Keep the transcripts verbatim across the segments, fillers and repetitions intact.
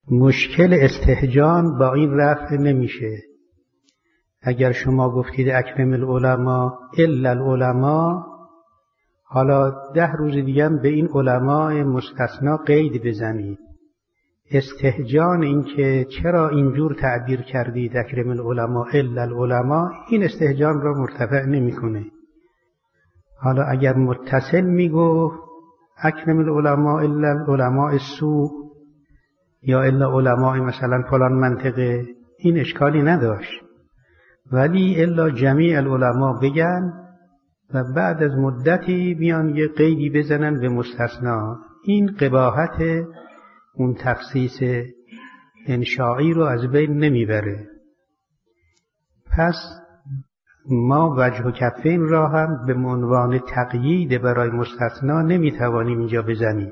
مشکل استهجان با این رفع نمیشه. اگر شما گفتید اکرم العلماء الا العلماء، حالا ده روز دیگه هم به این علماء مستثنا قید بزنید. استهجان این که چرا اینجور تعبیر کردید اکرم العلماء الا العلماء، این استهجان را مرتفع نمیکنه. حالا اگر متصل میگو اکرم العلماء الا العلماء السوء یا الا علماء مثلا فلان منطقه، این اشکالی نداشت. ولی الا جمیع العلماء بگن و بعد از مدتی بیان یه قیدی بزنن به مستثنا، این قباحت اون تخصیص انشائی رو از بین نمیبره. پس ما وجه و کفین را هم به عنوان تقیید برای مستثنا نمیتوانیم اینجا بزنیم.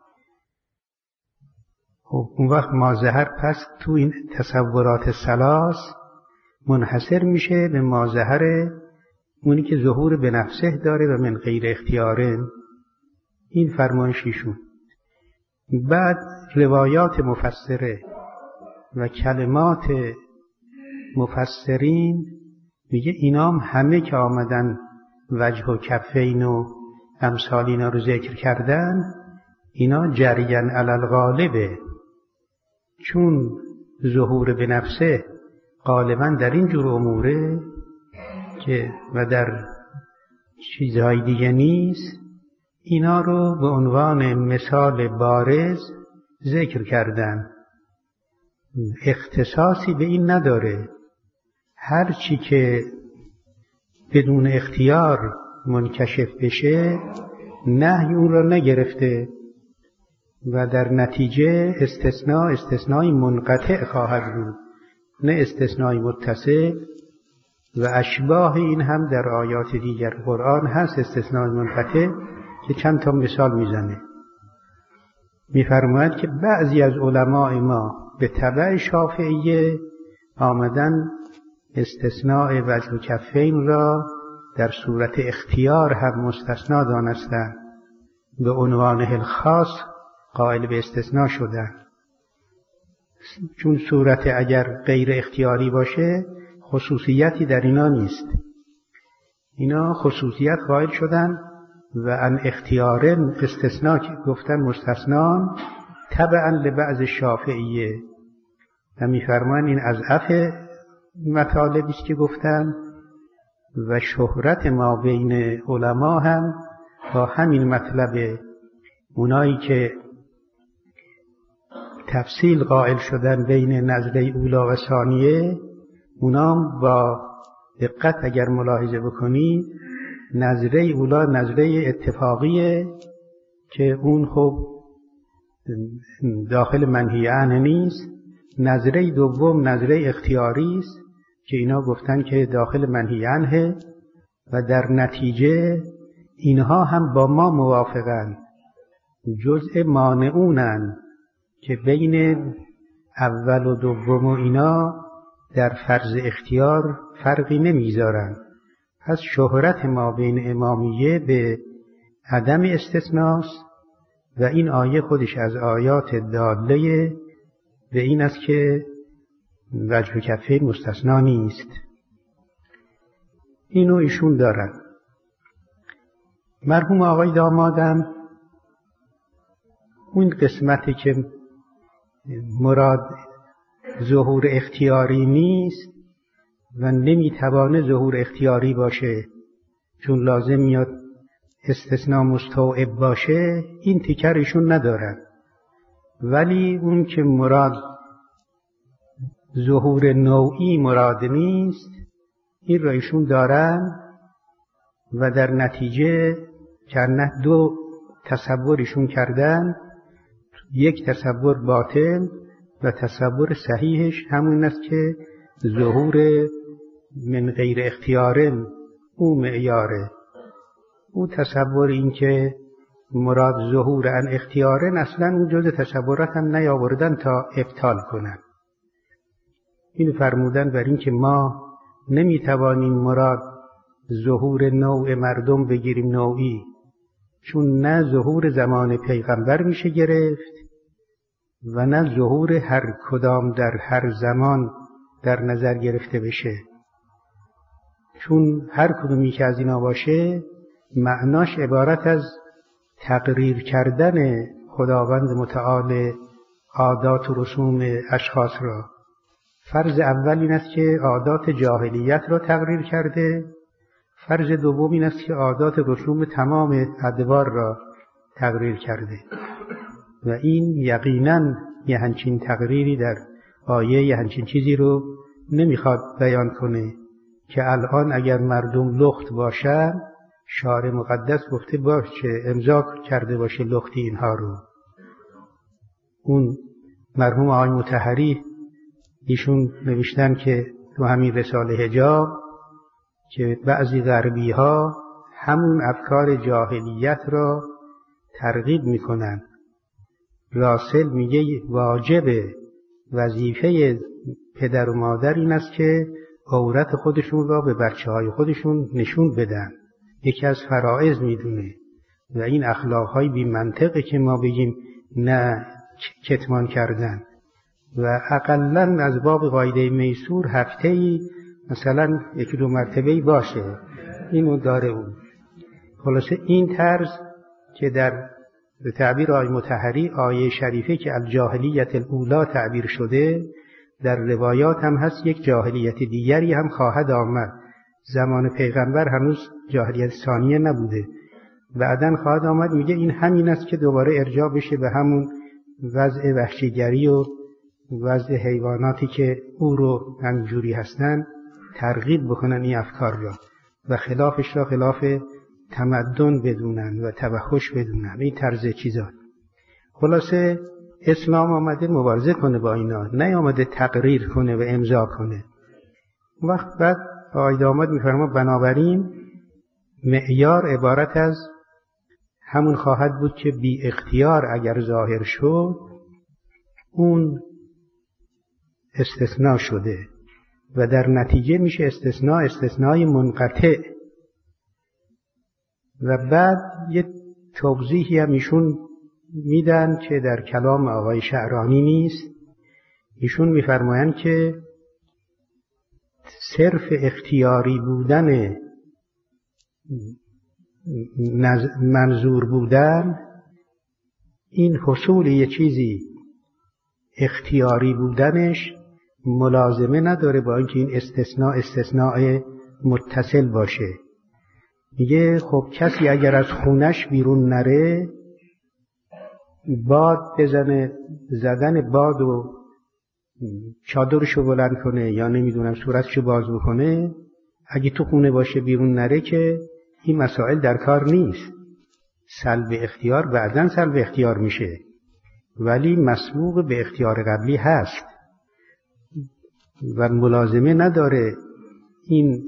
خب اون وقت ما ظهر پس تو این تصورات ثلاث منحصر میشه به ما ظهر اونی که ظهور به نفسه داره و من غیر اختیارن. این فرمایشیشون. بعد روایات مفسره و کلمات مفسرین میگه اینام همه که آمدن وجه و کفین و امثال اینا رو ذکر کردن، اینا جریان علی الغالبه، چون ظهور به نفسه غالبا در این جور اموره که و در چیزهای دیگه نیست، اینا رو به عنوان مثال بارز ذکر کردن. اختصاصی به این نداره. هر چی که بدون اختیار منکشف بشه نهی اون را نگرفته و در نتیجه استثناء استثنای منقطع خواهد بود، نه استثنای متصل. و اشباه این هم در آیات دیگر قرآن هست، استثنای منقطع که چند تا مثال میزنه. میفرماید که بعضی از علماء ما به تبع شافعیه آمدن استثناء وجه و کفین را در صورت اختیار هم مستثنا دانستن، به عنوان الخاص قائل به استثناء شدن. چون صورت اگر غیر اختیاری باشه خصوصیتی در اینا نیست. اینا خصوصیت قائل شدن و ان اختیارن استثناء گفتن مستثنان تبعا لبعض شافعیه. و میفرمان این از اف مطالبی است که گفتن و شهرت ما بین علما هم با همین مطلب. اونایی که تفصیل قائل شدن بین نظره اولا و ثانیه، اونام با دقت اگر ملاحظه بکنی نظره اولا نظره اتفاقیه که اون خب داخل منهی عنه نیست. نظره دوم نظره اختیاری است که اینا گفتن که داخل منهی عنه و در نتیجه اینها هم با ما موافقن، جزء مانعونن که بین اول و دوم و اینا در فرض اختیار فرقی نمیذارن. پس شهرت ما بین امامیه به عدم استثناست و این آیه خودش از آیات داله به این است که وجه و کفین مستثنا نیست. اینو ایشون دارن. مرحوم آقای دامادم اون قسمتی که مراد ظهور اختیاری نیست و نمیتوانه ظهور اختیاری باشه چون لازم میاد استثناء مستوعب باشه، این تیکرشون ندارن. ولی اون که مراد ظهور نوعی مراد نیست، این را ایشون دارن و در نتیجه که دو تصورشون کردن، یک تصور باطل و تصور صحیحش همون است که ظهور من غیر اختیارن او معیاره. او تصور این که مراد ظهور ان اختیارن اصلا اون جز تصورات هم نیاوردن تا ابطال کنن. این فرمودن بر این که ما نمیتوانیم مراد ظهور نوع مردم بگیریم نوعی، چون نه ظهور زمان پیغمبر میشه گرفت و نه ظهور هر کدام در هر زمان در نظر گرفته بشه. چون هر کدومی که از اینا باشه معناش عبارت از تقریر کردن خداوند متعال عادات و رسوم اشخاص را. فرض اول این است که عادات جاهلیت را تقریر کرده، فرض دوم این است که عادات رسوم تمام ادوار را تقریر کرده و این یقیناً یه همچین تقریری در آیه یه همچین چیزی رو نمیخواد بیان کنه که الان اگر مردم لخت باشن شارع مقدس گفته باشه امضا کرده باشه لختی اینها رو. اون مرحوم آقای مطهری ایشون نوشتن که تو همین رساله حجاب که بعضی غربی ها همون افکار جاهلیت را ترغیب میکنن. راسل میگه واجب وظیفه پدر و مادر این است که عورت خودشون را به بچه های خودشون نشون بدن، یکی از فرائض میدونه و این اخلاقهای بی منطقه که ما بگیم نه کتمان کردن و اقلن از باب قاعده میسور هفته‌ای مثلا یکی دو مرتبه‌ای باشه اینو داره اون. خلاصه این طرز که در تعبیر آیه مطهری آیه شریفه که الجاهلیت الاولا تعبیر شده در روایات هم هست یک جاهلیت دیگری هم خواهد آمد. زمان پیغمبر هنوز جاهلیت ثانیه نبوده، بعداً خواهد آمد. میگه این همین است که دوباره ارجاع بشه به همون وضع وحشیگری و وضع حیواناتی که او رو همینجوری هستن ترغیب بکنن این افکار را و خلافش را خلاف تمدن بدونن و توحش بدونن، این طرز چیزا. خلاصه اسلام آمده مبارزه کنه با اینا، نه آمده تقریر کنه و امضا کنه. وقت بعد آیه آمد میفرما بنابراین معیار عبارت از همون خواهد بود که بی اختیار اگر ظاهر شد اون استثناء شده و در نتیجه میشه استثناء استثنای منقطع. و بعد یه توضیحی هم ایشون میدن که در کلام آقای شعرانی نیست. ایشون میفرمایند که صرف اختیاری بودن منظور بودن این حصول یه چیزی اختیاری بودنش ملازمه نداره با اینکه این استثناء استثناء متصل باشه. میگه خب کسی اگر از خونش بیرون نره باد بزنه، زدن باد و چادرشو بلند کنه یا نمیدونم صورتشو باز بکنه، اگه تو خونه باشه بیرون نره که این مسائل در کار نیست. سلب اختیار بعداً سلب اختیار میشه ولی مسبوق به اختیار قبلی هست و ملازمه نداره این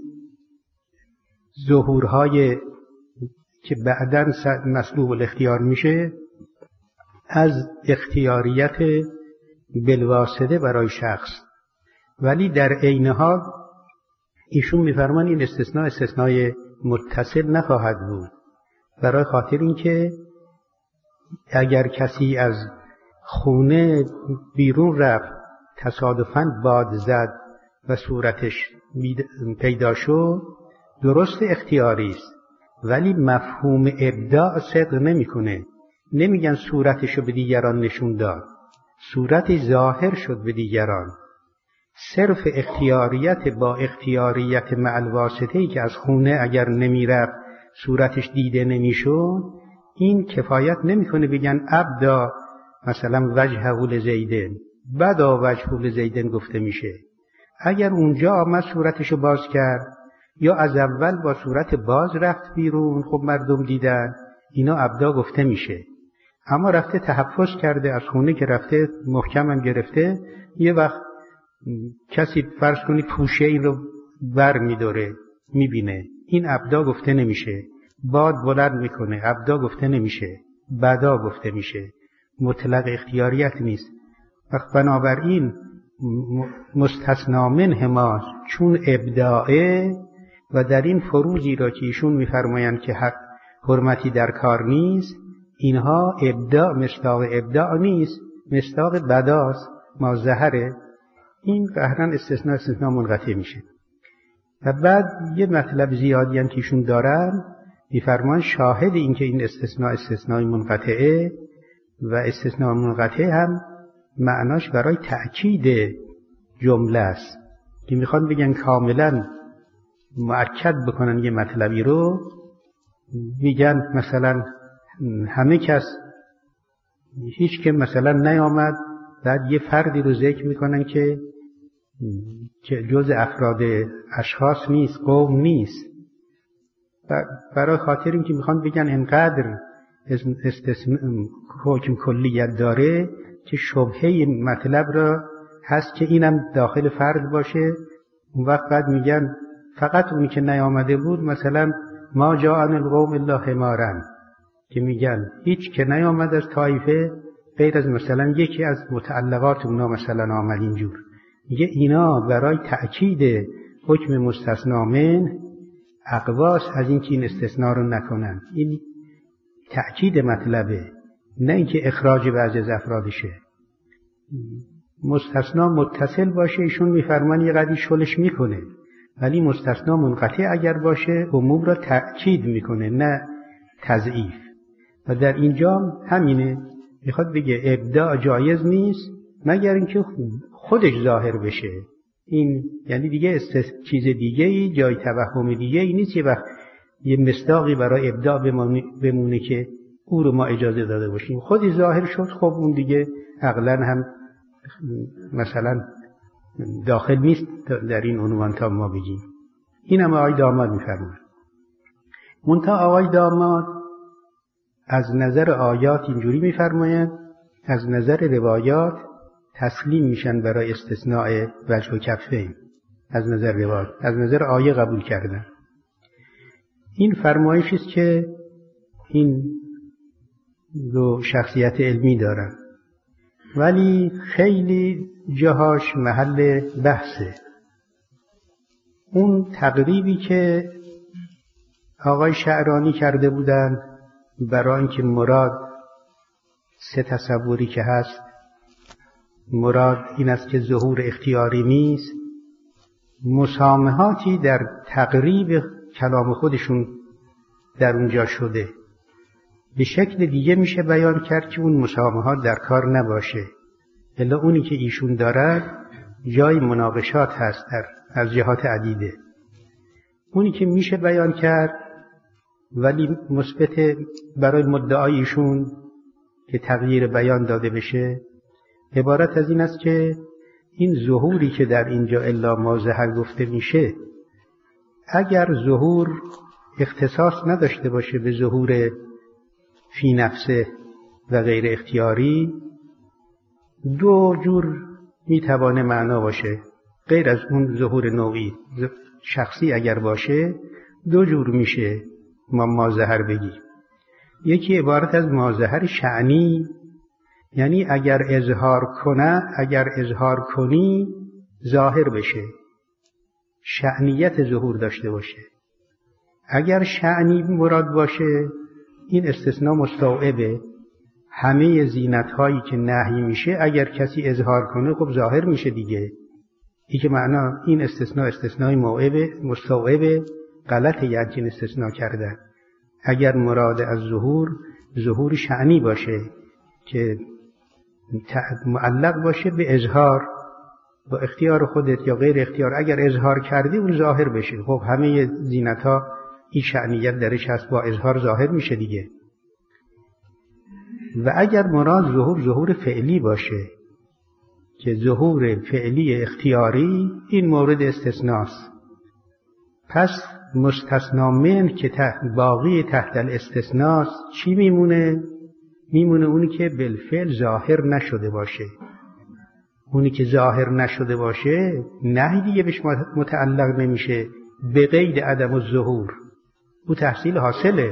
ظهورهای که بعداً مسبوق الاختیار میشه از اختیاریت بالواسطه برای شخص. ولی در عین حال ایشون میفرمان این استثناء استثناء متصل نخواهد بود، برای خاطر اینکه اگر کسی از خونه بیرون رفت تصادفاً باد زد و صورتش پیدا شد درست اختیاری است ولی مفهوم ابداع صدق نمیکنه. نمیگن صورتشو به دیگران نشون داد، صورت ظاهر شد به دیگران. صرف اختیاریت با اختیاریت مع الواسطه‌ای که از خونه اگر نمیرفت صورتش دیده نمیشد این کفایت نمیکنه بگن ابدا مثلا وجهه لزیدن بدا وجهه لزیدن گفته میشه. اگر اونجا آمد صورتشو باز کرد یا از اول با صورت باز رفت بیرون خب مردم دیدن اینا ابدا گفته میشه. اما رفته تحفظ کرده از خونه که رفته محکم هم گرفته، یه وقت کسی فرض کنی پوشه این رو بر میداره میبینه، این ابدا گفته نمیشه. باد بلند میکنه ابدا گفته نمیشه، بدا گفته میشه. مطلق اختیاریت نیست. وقت بنابراین مستثنا منه ما چون ابداعه و در این فروزی را که ایشون میفرمایند که حق حرمتی در کار نیست، اینها ابداع مصداق ابداع نیست مصداق بداست ما زهره، این قهرن استثناء استثناء منقطع میشه. و بعد یه مطلب زیادی هم که ایشون دارن میفرمان شاهد این که این استثناء استثناء منقطعه و استثناء منقطع هم معناش برای تأکید جمله است که میخوان بگن کاملا مؤکد بکنن یه مطلبی رو. میگن مثلا همه کس، هیچ که مثلا نیامد، بعد یه فردی رو ذکر میکنن که جز افراد اشخاص نیست، قوم نیست، برای خاطر این که میخوان بگن انقدر حکم کلیت داره که شبهه مطلب را هست که اینم داخل فرد باشه. اون وقت بعد میگن فقط اونی که نیامده بود، مثلا ما جاءن القوم الا حمارا، که میگن هیچ که نیامد از طایفه غیر از مثلا یکی از متعلقات اونا مثلا آمد اینجور. میگه اینا برای تأکید حکم مستثنا من اقواس از این که این استثناء رو نکنن. این تأکید مطلبه، نه اینکه اخراج بعضی از افرادشه. مستثنا متصل باشه ایشون میفرمان یه قدری شلش میکنه، ولی مستثنا منقطع اگر باشه عموم را تأکید میکنه نه تضعیف. و در اینجا همینه، میخواد بگه ابداع جایز نیست مگر اینکه خودش ظاهر بشه. این یعنی دیگه است چیز دیگه ای، جای توهم دیگه ای نیست. یه وقت یه مصداقی برای ابداع بمونه که او رو ما اجازه داده باشیم، خودی ظاهر شد، خب اون دیگه عقلاً هم مثلا داخل نیست در این عنوان تا ما بگیم. این هم آقای داماد میفرماید. منتها آقای داماد از نظر آیات اینجوری میفرماید، از نظر روایات تسلیم میشن برای استثناء وجه و کفین. از نظر روایات، از نظر آیه قبول کردن. این فرمایشی است که این دو شخصیت علمی دارن، ولی خیلی جاهاش محل بحثه. اون تقریبی که آقای شعرانی کرده بودن برای اینکه مراد سه تصوری که هست، مراد این است که ظهور اختیاری نیست، مسامحاتی در تقریب کلام خودشون در اونجا شده. به شکل دیگه میشه بیان کرد که اون مسامحات در کار نباشه، الا اونی که ایشون دارد جای مناقشات هست در از جهات عدیده. اونی که میشه بیان کرد ولی مثبت برای مدعای ایشون که تغییر بیان داده بشه، عبارت از این است که این ظهوری که در اینجا الا ما ظهر گفته میشه، اگر ظهور اختصاص نداشته باشه به ظهور فی نفسه و غیر اختیاری، دو جور میتوانه معنا باشه. غیر از اون ظهور نوعی شخصی اگر باشه، دو جور میشه ما ماظهر بگی. یکی عبارت از ماظهر شأنی، یعنی اگر اظهار کنه، اگر اظهار کنی ظاهر بشه، شأنیت ظهور داشته باشه. اگر شأنی مراد باشه، این استثناء مستوعبه. همه زینت هایی که نهی میشه اگر کسی اظهار کنه خب ظاهر میشه دیگه. این که معنا این استثناء استثناء موعبه مستوعبه، غلطه یعنی این استثناء کردن. اگر مراد از ظهور ظهور شأنی باشه که معلق باشه به اظهار، با اختیار خودت یا غیر اختیار، اگر اظهار کردی اون ظاهر بشه، خب همه زینت ها این شأنیت درش هست، با اظهار ظاهر میشه دیگه. و اگر مراد ظهور ظهور فعلی باشه که ظهور فعلی اختیاری، این مورد استثناست. پس مستثنا من که تحت باقی تحت الاستثناست چی میمونه؟ میمونه اونی که بالفعل ظاهر نشده باشه. اونی که ظاهر نشده باشه نه دیگه بهش متعلق نمیشه به قید عدم الظهور. او تحصیل حاصله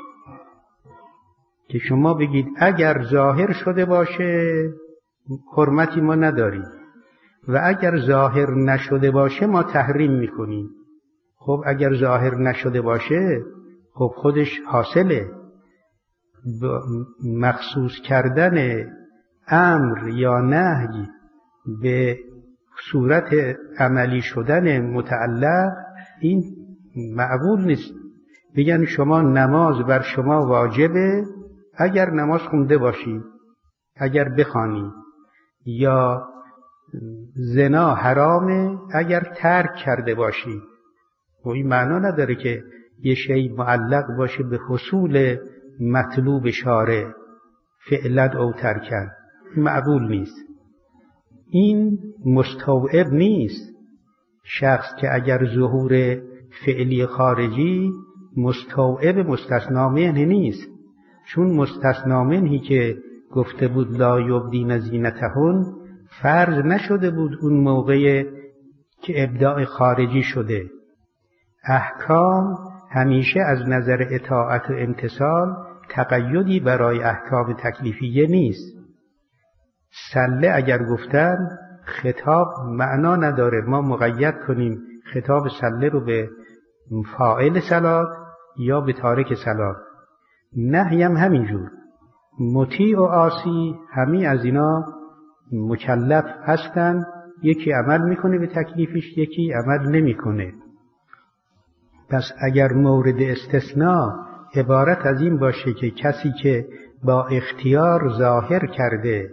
که شما بگید اگر ظاهر شده باشه حرمتی ما نداریم و اگر ظاهر نشده باشه ما تحریم میکنیم. خب اگر ظاهر نشده باشه خب خودش حاصله. مخصوص کردن امر یا نهی به صورت عملی شدن متعلق این معقول نیست. بگن شما نماز بر شما واجبه اگر نماز خونده باشی، اگر بخوانی، یا زنا حرامه اگر ترک کرده باشی. و این معنا نداره که یه شی معلق باشه به حصول مطلوب شارع فعلا او ترکن. معقول نیست. این مستوعب نیست. شخص که اگر ظهور فعلی خارجی مستوعب مستثنا منه نیست، چون مستثنا منهی که گفته بود لا یبدین زینتهن فرض نشده بود اون موقع که ابداع خارجی شده. احکام همیشه از نظر اطاعت و امتثال تقیدی برای احکام تکلیفیه نیست. سله اگر گفتن خطاب معنا نداره ما مقید کنیم خطاب سله رو به فاعل صلات یا به تارک صلات. نهی هم همینجور. مطیع و عاصی همی از اینا مکلف هستن، یکی عمل میکنه به تکلیفش، یکی عمل نمیکنه. پس اگر مورد استثناء عبارت از این باشه که کسی که با اختیار ظاهر کرده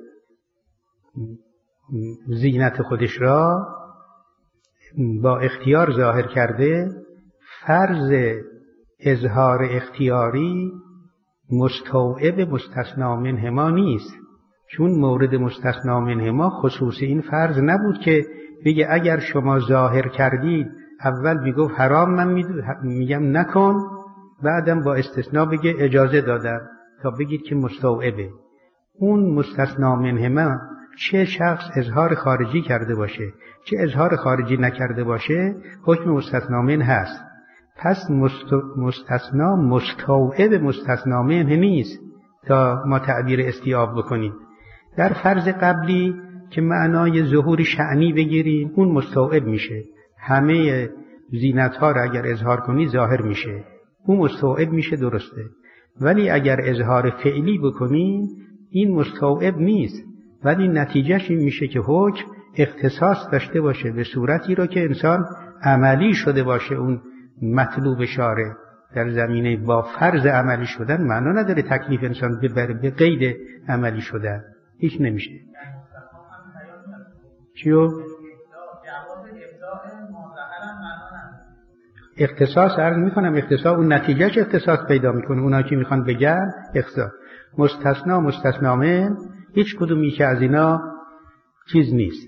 زینت خودش را، با اختیار ظاهر کرده، فرض اظهار اختیاری مستوعب مستثنا منه ما نیست، چون مورد مستثنا منه ما خصوص این فرض نبود که بگه اگر شما ظاهر کردید، اول میگفت حرام من میگم نکن، بعدم با استثناء بگه اجازه دادم، تا بگید که مستوعبه. اون مستثنا منه ما چه شخص اظهار خارجی کرده باشه چه اظهار خارجی نکرده باشه حکم مستثنا منه هست. پس مستثنا مستوعب مستثنا منه نیست تا ما تعبیر استیعاب بکنیم. در فرض قبلی که معنای ظهور شأنی بگیریم اون مستوعب میشه، همه زینت ها را اگر اظهار کنی ظاهر میشه، اون مستوعب میشه، درسته. ولی اگر اظهار فعلی بکنی این مستوعب نیست، ولی نتیجهش این میشه که حکم اختصاص داشته باشه به صورتی رو که انسان عملی شده باشه. اون مطلوب شارع در زمینه با فرض عملی شدن معنا نداره تکلیف انسان ببره به قید عملی شدن، هیچ نمیشه. چیو؟ اختصاص عرض میکنم، اختصاص اون نتیجهش اختصاص پیدا میکنه. اونا که میخوان بگن اختصاص مستثنا مستثنا من هیچ کدومی که از اینا چیز نیست.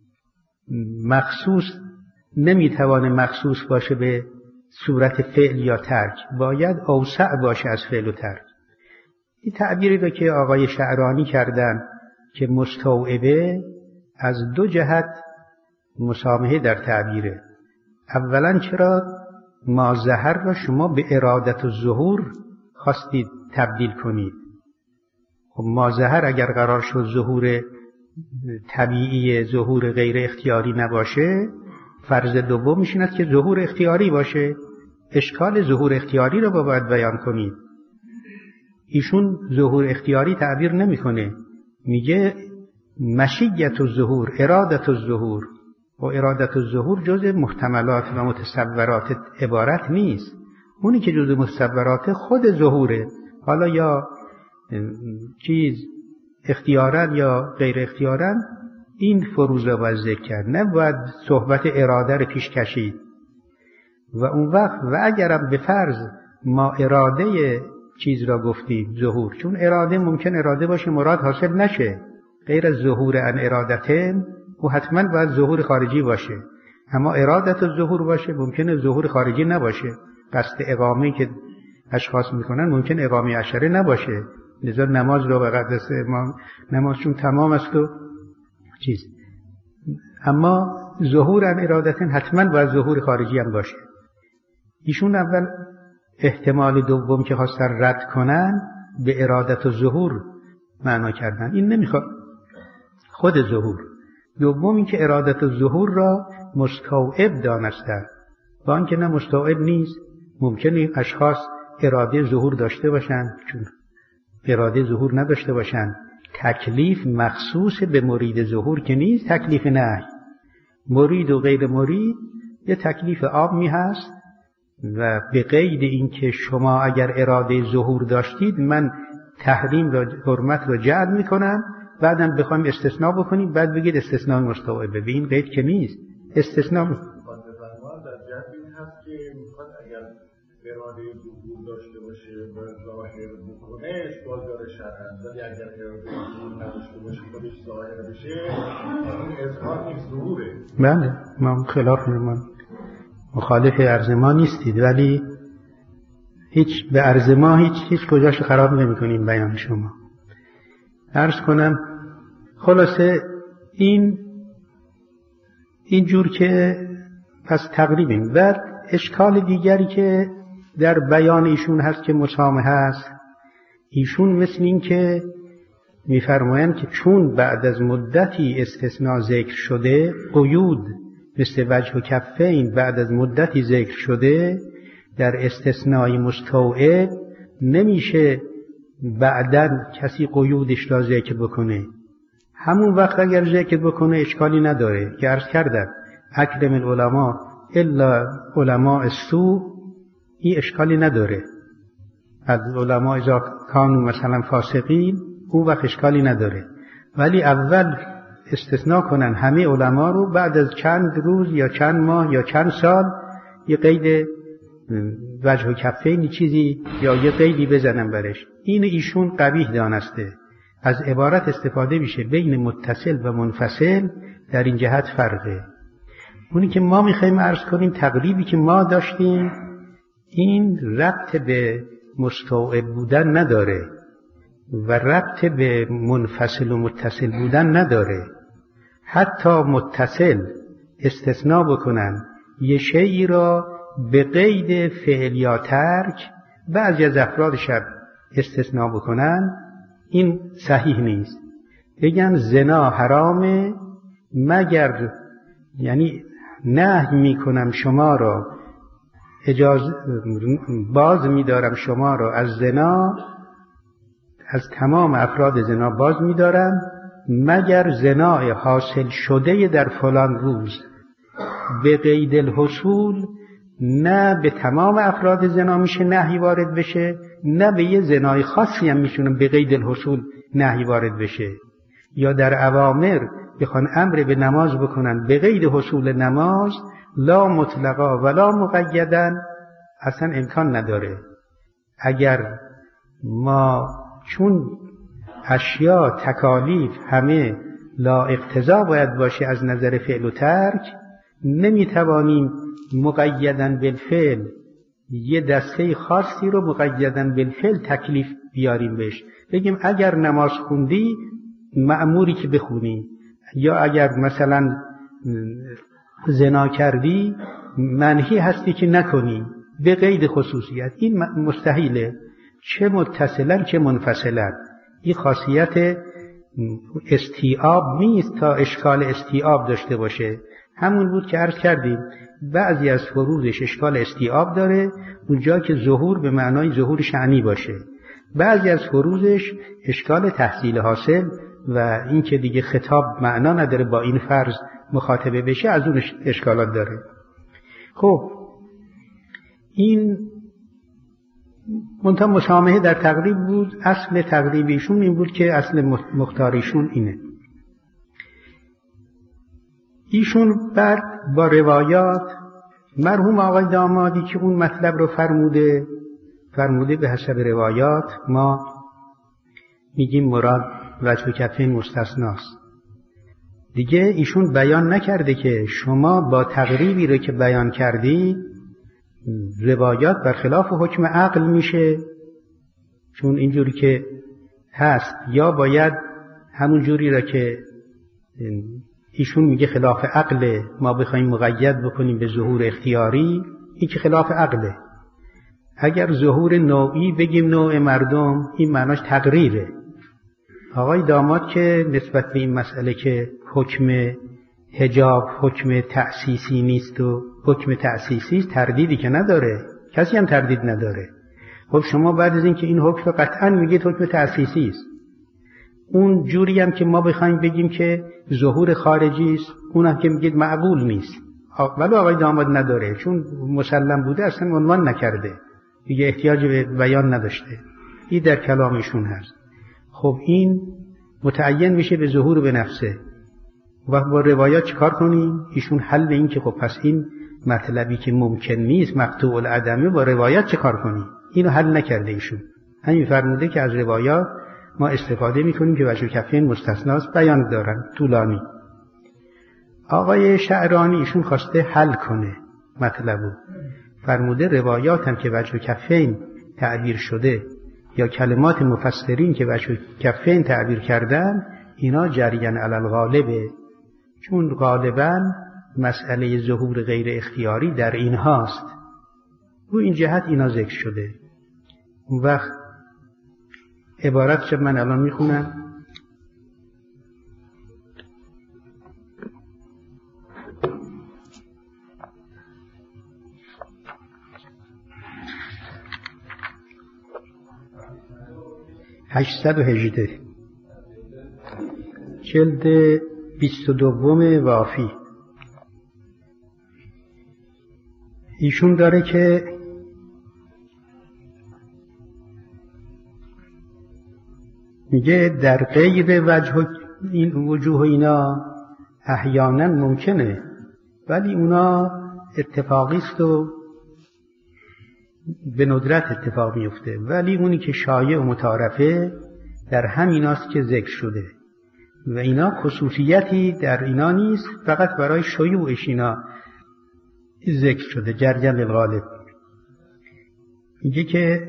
مخصوص نمیتوانه مخصوص باشه به صورت فعل یا ترک، باید اوسع باشه از فعل و ترک. این تعبیری رو که آقای شعرانی کردن که مستوعبه، از دو جهت مسامحه در تعبیره. اولا چرا ماظهر را شما به ارادت و ظهور خواستید تبدیل کنید؟ خب ماظهر اگر قرار شد ظهور طبیعی، ظهور غیر اختیاری نباشه، فرض دوم میشیند که ظهور اختیاری باشه. اشکال ظهور اختیاری رو باید بیان کنید. ایشون ظهور اختیاری تعبیر نمیکنه، میگه مشیت الظهور، ارادت الظهور. و ارادت الظهور جز محتملات و متصورات عبارت نیست. اونی که جز متصورات خود ظهوره، حالا یا چیز اختیارن یا غیر اختیارن، این فروز را باید ذکر کرد، نه باید صحبت اراده رو پیش کشید. و اون وقت و اگرم به فرض ما اراده چیز را گفتیم ظهور، چون اراده ممکن اراده باشه مراد حاصل نشه، غیر از ظهور ان ارادتن و حتما باید ظهور خارجی باشه. اما ارادت ظهور باشه ممکنه ظهور خارجی نباشه. قصد اقامه که اشخاص میکنن ممکن اقامه عشره نباشه، لذا نماز رو به قدس امام نماز چون تمام است و چیز. اما ظهور ان ارادتن حتما باید ظهور خارجی هم باشه. ایشون اول احتمال دوم که خواستن رد کنن به ارادت و ظهور معنا کردن، این نمیخواد خود ظهور. دوم این که ارادت و ظهور را مستوعب دانستن، با اینکه نه مستوعب نیست. ممکنه اشخاص اراده ظهور داشته باشن چون اراده ظهور نداشته باشن، تکلیف مخصوص به مرید ظهور که نیست، تکلیف نهی. مرید و غیر مرید یه تکلیف عامی هست و به قید اینکه شما اگر اراده ظهور داشتید من تحریم را، حرمت را جعل میکنم، بعدم بخوایم استثناء بکنیم بعد بگید استثناء مستوعبه. به این قید که نیست. استثناء اراده ظهور داشته باشه و ظاهر بکنه اشکال داره شرعاً، ولی اگر اراده ظهور نداشته باشه خودش ظاهر بشه این اظهار نیست، ظهوره. بله ما خلاف من مخالف عرض ما نیستید، ولی هیچ به عرض ما هیچ هیچ کجاش خراب نمی‌کنیم بیان شما. عرض کنم خلاصه این اینجور که پس تقریبا. بعد اشکال دیگری که در بیان ایشون هست که مسامحه هست، ایشون مثل این که میفرمایند که چون بعد از مدتی استثناء ذکر شده، قیود مثل وجه و کفین بعد از مدتی ذکر شده، در استثناء مستوعب نمیشه بعداً کسی قیودش را ذکر بکنه. همون وقت اگر ذکر بکنه اشکالی نداره که عرض کردم اکرم العلماء الا علماء السوء، این اشکالی نداره. از علماء اذا کانوا مثلا فاسقین اون وقت اشکالی نداره، ولی اول استثناء کنن همه علما رو، بعد از چند روز یا چند ماه یا چند سال یه قید وجه و کفین چیزی یا یه قیدی بزنن برش. این ایشون قبیح دانسته. از عبارت استفاده میشه بین متصل و منفصل، در این جهت فرقه. اونی که ما میخوایم عرض کنیم تقریبی که ما داشتیم این ربط به مستوعب بودن نداره و ربط به منفصل و متصل بودن نداره. حتی متصل استثناء بکنن یه شیئی را به قید فعل یا ترک، بعضی از افراد شب استثناء بکنن، این صحیح نیست. بگن زنا حرامه مگر، یعنی نهی میکنم شما را، اجازه باز میدارم شما را از زنا، از تمام افراد زنا باز میدارم مگر زنا حاصل شده در فلان روز. به قید الحصول نه به تمام افراد زنا میشه نهی وارد بشه، نه به یه زنای خاصی هم میشونه به قید الحصول نهی وارد بشه. یا در اوامر بخوان امر به نماز بکنن به قید حصول نماز، لا مطلقا ولا مقیدا، اصلا امکان نداره. اگر ما چون اشیا تکالیف همه لا اقتضا باید باشه از نظر فعل و ترک، نمیتوانیم مقیدا بالفعل یه دسته خاصی رو مقیدا بالفعل تکلیف بیاریم بهش. بگیم اگر نماز خوندی مأموری که بخونی، یا اگر مثلا زنا کردی منهی هستی که نکنی به قید خصوصیت. این مستحیله، چه متصلا چه منفصلا. این خاصیت استیعاب نیست تا اشکال استیعاب داشته باشه. همون بود که عرض کردیم بعضی از فروضش اشکال استیعاب داره، اونجا که ظهور به معنای ظهور شأنی باشه. بعضی از فروضش اشکال تحصیل حاصل و این که دیگه خطاب معنا نداره با این فرض مخاطبه بشه، از اون اشکالات داره. خب این منتها مسامحه در تقریب بود. اصل تقریبیشون این بود که اصل مختاریشون اینه. ایشون بعد با روایات مرحوم آقای دامادی که اون مطلب رو فرموده فرموده به حسب روایات ما میگیم مراد وجه کفین مستثناست. دیگه ایشون بیان نکرده که شما با تقریبی رو که بیان کردی روایات برخلاف حکم عقل میشه، چون اینجوری که هست یا باید همون جوری را که ایشون میگه خلاف عقله ما بخوایم مقید بکنیم به ظهور اختیاری، این که خلاف عقله. اگر ظهور نوعی بگیم نوع مردم، این معناش تقریره. آقای داماد که نسبت به این مسئله که حکم حجاب حکم تأسیسی نیست و حکم تأسیسی تردیدی که نداره، کسی هم تردید نداره. خب شما بعد از این که این حکم قطعا میگید حکم تأسیسی است، اون جوری هم که ما بخوایم بگیم که ظهور خارجی است، اون هم که میگید معقول نیست، ولی آقای داماد نداره چون مسلم بوده اصلا عنوان نکرده دیگه، احتیاج به بیان نداشته. این در کلامشون هست. خب این متعین میشه به ظهور به نفسه. وقت با روایات چیکار کنیم؟ ایشون حل این که خب پس این مطلبی که ممکن نیست مقطوع العدمه با روایات چیکار کنیم؟ اینو حل نکرده ایشون. همین فرموده که از روایات ما استفاده میکنیم که وجه کفین مستثناست، بیان دارن طولانی. آقای شعرانی ایشون خواسته حل کنه مطلبو، فرموده روایات هم که وجه کفین تعبیر شده یا کلمات مفسرین که وجه کفین تعبیر کردن، اینا جریان علی الغالبه، چون غالبا مسئله ظهور غیر اختیاری در این هاست، رو این جهت اینا ذکر شده. اون وقت عبارت شد من الان میخونم. هشتصد و هجده جلد بیست و دوم وافی. ایشون داره که میگه در غیر وجه این وجوه اینا احیانا ممکنه، ولی اونا اتفاقی است و به ندرت اتفاق میفته، ولی اونی که شایع و متعارفه در همیناست که ذکر شده و اینا خصوصیتی در اینا نیست، فقط برای شیوعش اینا ذکر شده جریان الغالب. میگه که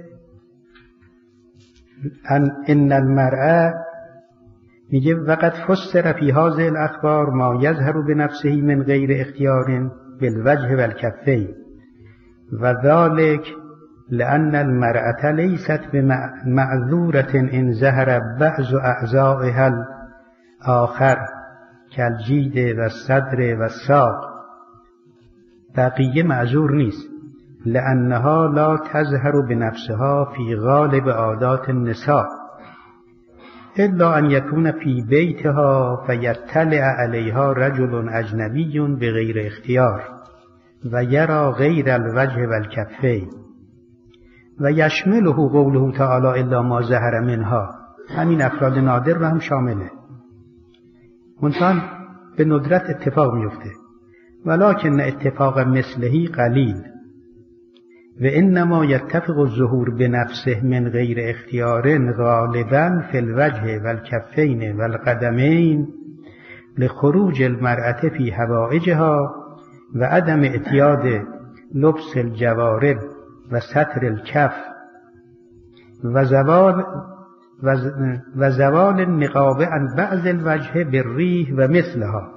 ان المرء، میگه وقت فسر فی هذه الاخبار ما یظهر بنفسه من غیر اختیار بالوجه والکفین و ذلك لأن المرأة ليست بمعذورة إن ظهر بعض أعضائها الآخر كالجيد والصدر والساق، بقیه معذور نیست، لأنها لا تظهر بنفسها في غالب عادات النساء إلا أن يكون في بيتها فيطلع عليها رجل أجنبي بغير اختيار ويرى غير الوجه والكفين و یشمله قوله تعالی الا ما ظهر منها، همین افراد نادر رو هم شامله، منتها به ندرت اتفاق میفته. ولکن اتفاق مثله قلیل و انما یتفق الظهور بنفسه من غیر اختیار غالبا فی الوجه والکفین والقدمین لخروج المرأة فی حوائجها و عدم اعتیاد لبس الجوارب و ستر الکف و زوال و زوال النقاب عن بعض الوجه بالریح و مثلها.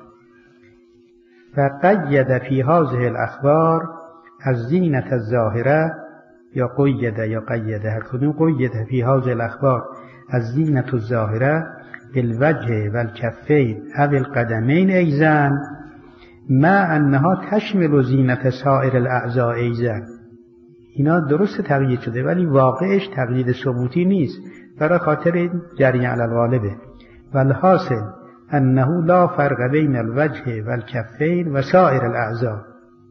فقید فی هذه الاخبار الزینة الظاهره یا قید یا قید هر کدوم، قید فی هذه الاخبار الزینة الظاهره بالوجه والکفین او القدمین ایضا مع انها تشمل زینة سائر الاعضاء ایضا. اینا درست تقیید شده ولی واقعش تقیید ثبوتی نیست، برای خاطر جریان علی الغالبه. والحاصل انه لا فرق بین الوجه والکفین و سائر الاعضاء،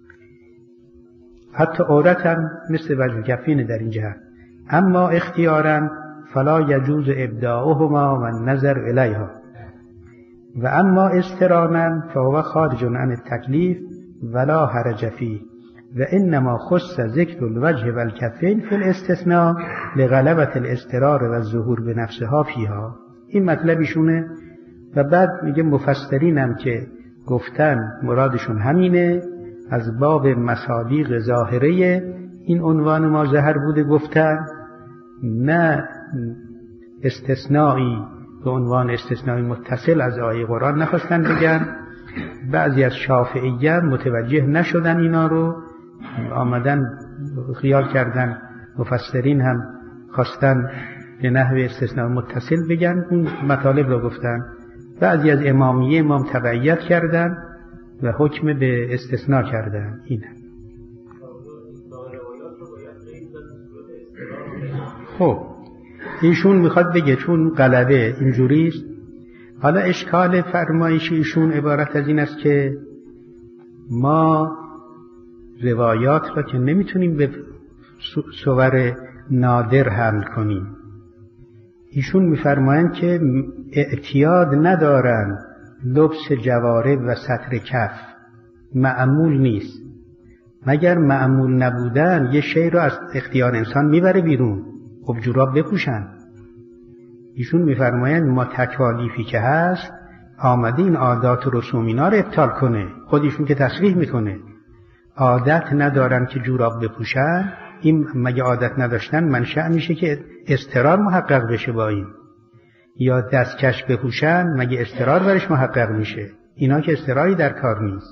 حتی عورت هم مثل وجه و کفین در این جهت. اما اختیارا فلا یجوز ابداؤهما و النظر الیها و اما استرانا فهو خارج عن التکلیف ولا حرج فیه و انما خص ذکر الوجه والکفین فی الاستثناء لغلبة الاضطرار و الظهور بنفسها فیها. این مطلبشونه. و بعد میگه مفسرین هم که گفتن مرادشون همینه، از باب مصادیق ظاهره این عنوان ما ظهر بوده گفتن، نه استثنایی به عنوان استثنایی متصل از آیه قرآن نخواستن بگن. بعضی از شافعیان متوجه نشدن اینا رو، آمدن خیال کردن مفسرین هم خواستن به نحو استثناء متصل بگن، اون مطالب رو گفتن. بعضی از امامیه امام تبعیت کردن و حکم به استثناء کردن. اینه. خب ایشون میخواد بگه چون غلبه اینجوریست. حالا اشکال فرمایش ایشون عبارت از این است که ما روایات را که نمیتونیم به صور نادر حمل کنیم. ایشون میفرمایند که اعتیاد ندارن لبس جوارب و سطر کف، معمول نیست. مگر معمول نبودن یه شی رو از اختیار انسان میبره بیرون، خب جوراب بپوشن. ایشون میفرمایند ما تکالیفی که هست آمده این عادات و رسوم اینا رو ابطال کنه. خودشون که تصریح میکنه عادت ندارن که جوراب بپوشن، این مگه عادت نداشتن منشأ میشه که اضطرار محقق بشه با این؟ یا دستکش بپوشن مگه اضطرار برش محقق میشه؟ اینا که اضطراری در کار نیست.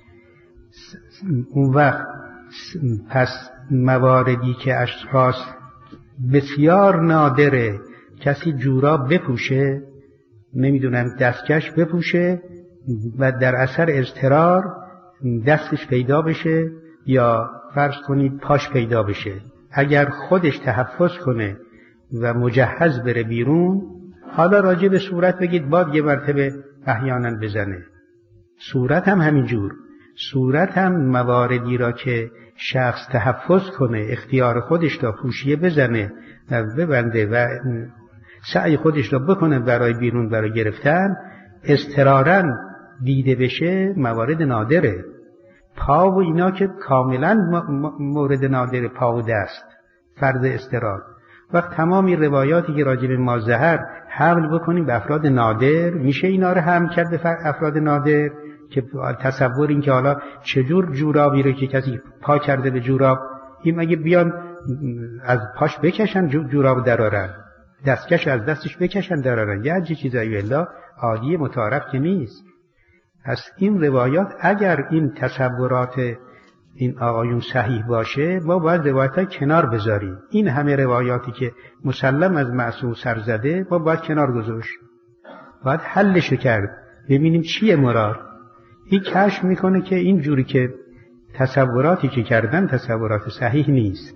اون وقت پس مواردی که اشخاص بسیار نادره کسی جوراب بپوشه، نمیدونم دستکش بپوشه و در اثر اضطرار دستش پیدا بشه یا فرض کنید پاش پیدا بشه، اگر خودش تحفظ کنه و مجهز بره بیرون، حالا راجع به صورت بگید باد یه مرتبه احیانا بزنه، صورت هم همینجور. صورت هم مواردی را که شخص تحفظ کنه، اختیار خودش را پوشیه بزنه و ببنده و سعی خودش را بکنه برای بیرون برای گرفتن، اضطراراً دیده بشه موارد نادره. پا و اینا که کاملا مورد نادره، پا و دست فرض اضطرار. وقت تمامی روایاتی که راجع به مازهر حمل بکنیم به افراد نادر، میشه اینا رو حمل کرد به افراد نادر که تصور این که حالا چجور جورابی رو که کسی پا کرده به جوراب، این مگه بیان از پاش بکشن جوراب درارن، دستکش از دستش بکشن درارن، یه عجی چیزایی الا عادی متعارف که نیست. پس این روایات اگر این تصورات این آقایون صحیح باشه، ما باید روایت‌ها کنار بذاریم. این همه روایاتی که مسلم از معصوم سر زده ما باید کنار گذاشت، باید حلش کرد، ببینیم چیه مراد. این کشف میکنه که این جوری که تصوراتی که کردن تصورات صحیح نیست.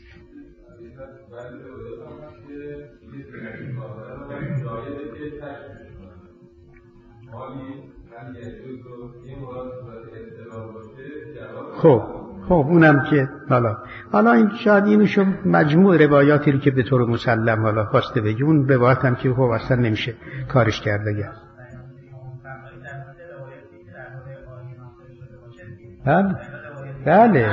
خب خب اونم که حالا حالا این شاید اینوشو مجموع روایاتی رو که به طور مسلم حالا خواسته بگی، اون روایات هم که خب اصلا نمیشه کارش کرده گه. بله بله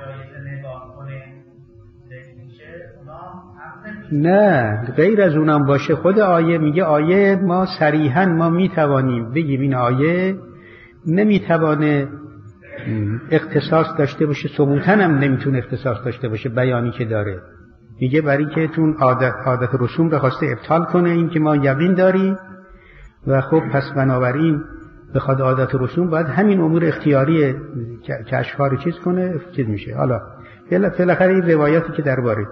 نه غیر از اونم باشه. خود آیه میگه، آیه ما صریحا ما میتوانیم بگیم این آیه نمیتوانه اختصاص داشته باشه، ثبوتن هم نمیتونه اختصاص داشته باشه بیانی که داره. میگه برای که تون عادت عادت رسوم رو خواسته ابطال کنه، این که ما یقین داریم و خب پس بنابراین بخواد عادت رسوم باید همین امور اختیاری که اشکار رو چیز کنه چیز میشه. حالا بالاخره این روایاتی که درباره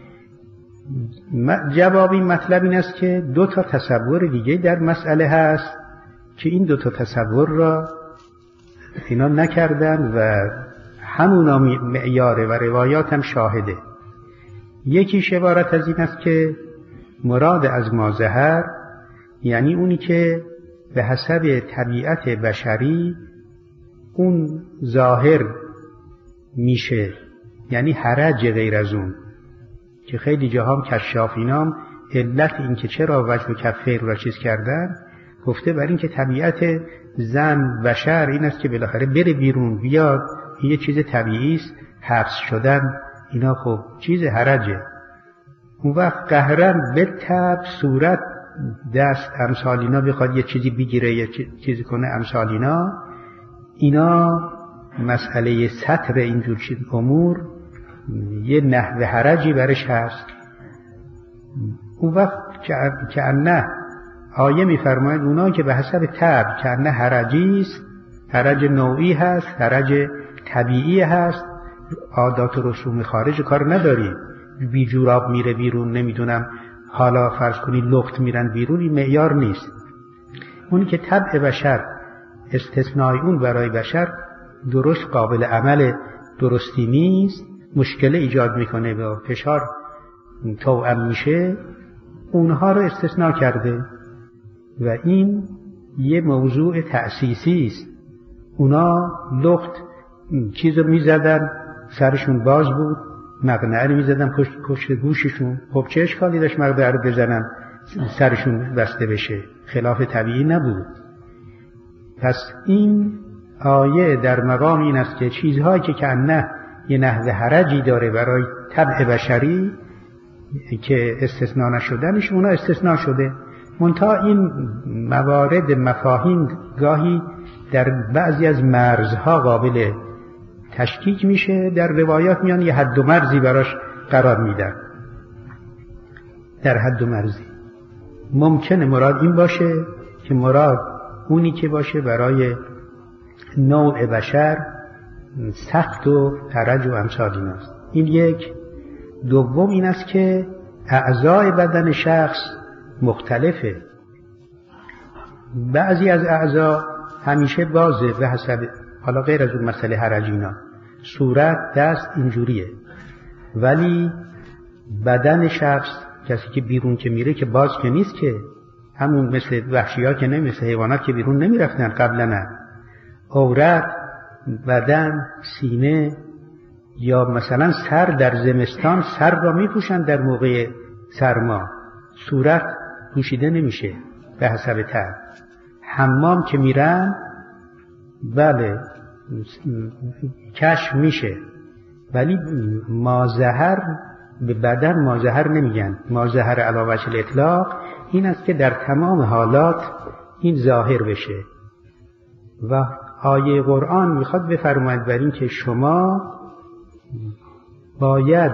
جواب این مطلب این است که دو تا تصور دیگه در مسئله هست که این دو تا تصور را اینا نکردن و همونا معیاره و روایات هم شاهده. یکیش عبارت از این است که مراد از مازهر یعنی اونی که به حسب طبیعت بشری اون ظاهر میشه، یعنی حرج غیر از اون که خیلی جاها کشافینام علت این که چرا وجه و کفیر را چیز کردن گفته بر این که طبیعت زن بشر این است که بالاخره بره بیرون بیاد، این یه چیز طبیعی است، حبس شدن اینا خب چیز حرجه. اون وقت قهرن به طب صورت دست امثال اینا بخواد یه چیزی بگیره یه چیزی کنه امثال اینا، اینا مسئله سطر اینجور چیز امور یه نحو حرجی برش هست. اون وقت که نه آیه میفرماید اونا که به حسب طبع که نه حرجی است، حرج نوعی هست، حرج طبیعی هست، عادات و رسوم خارج کار نداری، بی جوراب میره بیرون، نمیدونم حالا فرض کنی لخت میرن بیرون، این معیار نیست. اونی که طبع بشر استثنای اون برای بشر درست قابل عمل درستی نیست، مشکل ایجاد میکنه و فشار توأم میشه، اونها رو استثناء کرده و این یه موضوع تأسیسی است. اونا لخت چیز رو میزدن، سرشون باز بود، مقنعه رو میزدن پشت, پشت گوششون. خب چه اشکالی داشت مقنعه رو بزنن سرشون بسته بشه؟ خلاف طبیعی نبود. پس این آیه در مقام این است که چیزهایی که کنه یه نحو حرجی داره برای طبع بشری که استثناء نشدنش، اونا استثناء شده. منتها این موارد مفاهیم گاهی در بعضی از مرزها قابل تشکیک میشه، در روایات میان یه حد و مرزی براش قرار میدن. در حد و مرزی ممکنه مراد این باشه که مراد اونی که باشه برای نوع بشر سخت و حرج و امثال ایناست. این یک. دوم این است که اعضای بدن شخص مختلفه. بعضی از اعضا همیشه بازه به حسب، حالا غیر از اون مسئله حرجینا، صورت، دست اینجوریه، ولی بدن شخص کسی که بیرون که میره که باز که نیست، که همون مثل وحشی ها که نه، مثل حیوانات که بیرون نمی رفتن قبلا نه. عورت، بدن، سینه، یا مثلا سر در زمستان سر را می پوشن در موقع سرما، صورت پوشیده نمیشه به حسب تر. حمام که میرن بله کشف میشه، ولی مازهر به بدن مازهر نمیگن. مازهر علی وجه الاطلاق این است که در تمام حالات این ظاهر بشه. و آیه قرآن میخواد بفرماید بر این که شما باید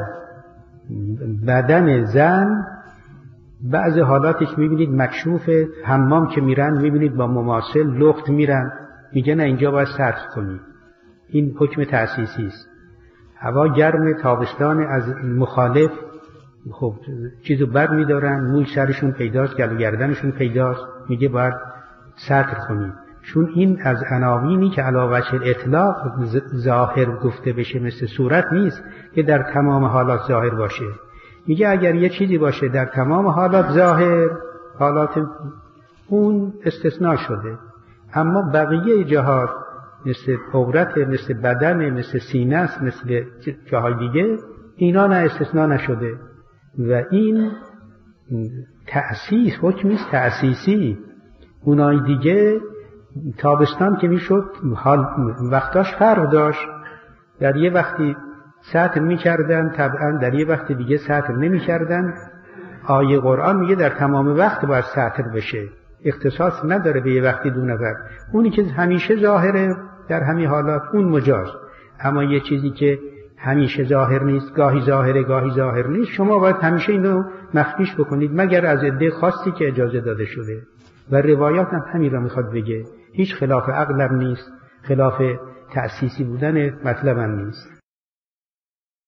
بدن زن بعض حالاتش میبینید مکشوف، حمام که میرن میبینید با مماثل لخت میرن، میگه نه اینجا باید ستر کنید. این حکم تأسیسی است. هوا گرم تابستان از مخالف خب چیزو بر میدارن، موی سرشون پیداست، گلو گردنشون پیداست، میگه باید ستر کنید. چون این از عناوینی که علی وجه الاطلاق ظاهر گفته بشه مثل صورت نیست که در تمام حالات ظاهر باشه. میگه اگر یه چیزی باشه در تمام حالات ظاهر، حالات اون استثناء شده، اما بقیه جهات مثل عورت، مثل بدن، مثل سینه است، مثل جاهای دیگه، اینا نه استثناء نشده. و این تأسیس، حکمی است تأسیسی. اونای دیگه تابستان که میشد حال وقتاش فرق داشت، در یه وقتی ستر میکردن طبعا، در یه وقت دیگه ستر نمیکردن. آیه قرآن میگه در تمام وقت باید ستر بشه، اختصاص نداره به یه وقتی دو نفر. اونی که همیشه ظاهره در همین حالات اون مجاز، اما یه چیزی که همیشه ظاهر نیست، گاهی ظاهره گاهی ظاهر نیست، شما باید همیشه اینو مخفیش بکنید مگر از عده خاصی که اجازه داده شده. و روایات هم همین را میخواد بگه، هیچ خلاف عقل نیست، خلاف تأسیسی بودن مطلب هم نیست.